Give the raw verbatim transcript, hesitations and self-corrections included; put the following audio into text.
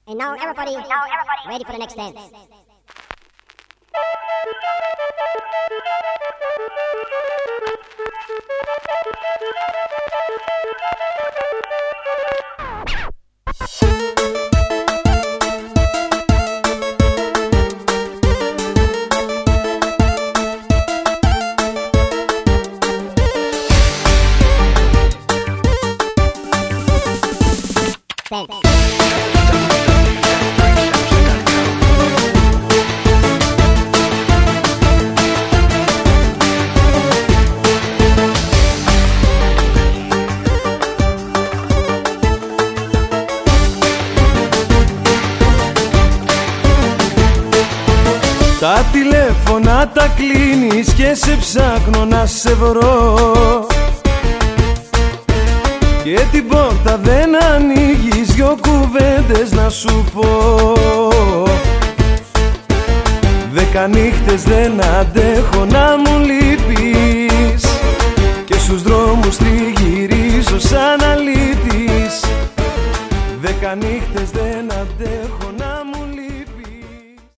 And now everybody, now everybody ready for the next dance. Dance. Τα τηλέφωνα τα κλείνεις και σε ψάχνω να σε βρω, και την πόρτα δεν ανοίγεις, δυο κουβέντες να σου πω. Δέκα νύχτες δεν αντέχω να μου λείπεις, και στους δρόμους τριγυρίζω σαν αλήτης. Δέκα νύχτες δεν αντέχω